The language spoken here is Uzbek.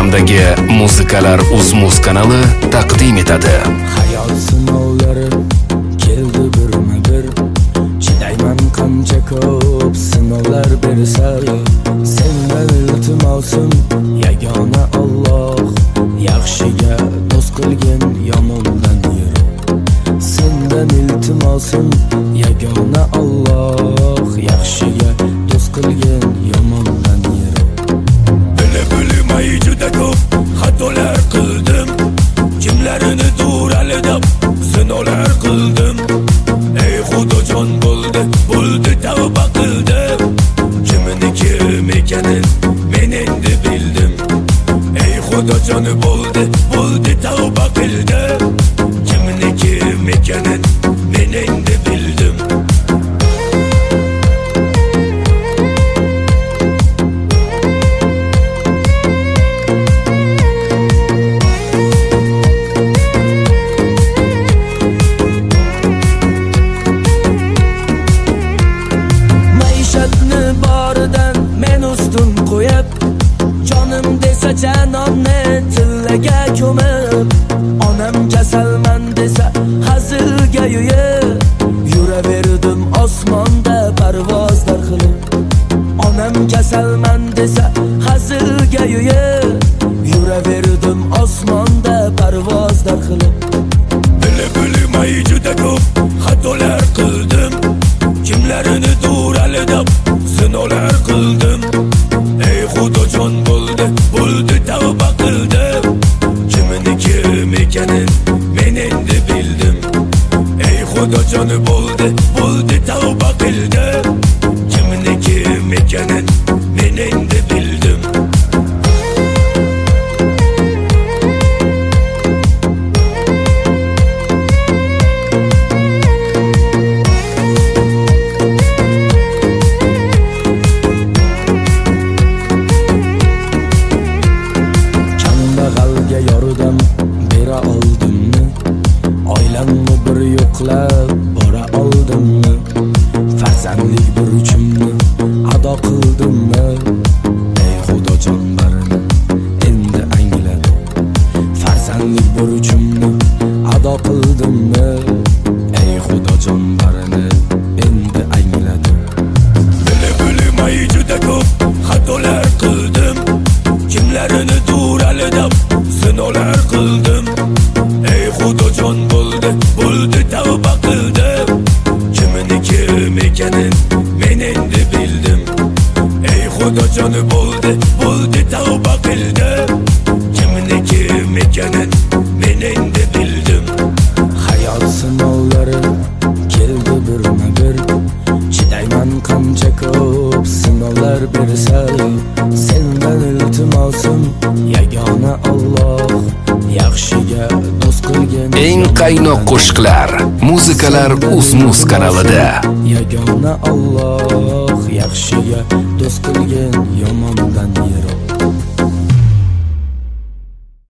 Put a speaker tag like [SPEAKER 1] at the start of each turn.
[SPEAKER 1] Instagram'dagi Muzikalar Uz-Muz kanali taqdim etadi.
[SPEAKER 2] Hayot sinovlari keldi birma-bir, chidayman qancha ko'p sinovlar bersa. Sendan iltimosim yagona Alloh, yaxshiga do'st qilgin yomondan yiro. Sendan iltimosim yagona Alloh, yaxshiga do'st qilgin yomondan yiro.
[SPEAKER 3] Bilmay juda ko'p xatolar qildim, kimlarini duralidab sinovlar qildim. Ey Xudojon bo'ldi tavba qildim, kimini kim ekanin men endi bildim. Ey Xudojon bo'ldi tavba qildim, kimini kim ekanin men endi bildim.
[SPEAKER 2] Jonim desa janonni tillaga ko'mib, onam kasalman desa hazilga yo'yib, yuraverdim osmonda parvozlar qilib. Onam kasalman desa hazilga yo'yib, yuraverdim osmonda parvozlar qilib.
[SPEAKER 3] Bilmay juda ko'p xatolar qildim, kimlarini duralidab sinovlar qildim. Ey Xudojon bo'ldi tavba qildim, kimini kim ekanin men endi bildim. Ey Xudojon bo'ldi tavba qildim, kimini kim ekanin men endi bildim.
[SPEAKER 2] Yordam bera oldimmi? Oilamni bir yo'qlab bora oldimmi? Farzandlik burchimni ado qildimmi? Ey Xudojon barini endi angladim. Farzandlik burchimni ado qildimmi? Ey Xudojon barini endi angladim.
[SPEAKER 3] Bilmay juda ko'p xatolar qildim, kimlarini duralidab sinovlar qildim. Ey Xudojon bo'ldi tavba qildim, kimini kim ekanin men endi bildim. Ey Xudojon bo'ldi tavba qildim, kimini kim ekanin men endi bildim.
[SPEAKER 2] Hayot sinovlari keldi birma-bir, chidayman qancha ko'p sinovlar bersa. Sendan iltimosim yagona Alloh, yaxshiga do'st qilgin.
[SPEAKER 1] Eng qaynoq qo'shiqlar Muzikalar Uz-Muz kanalida.
[SPEAKER 2] Yagona Alloh, yaxshiga do'st qilgin yomondan yiro.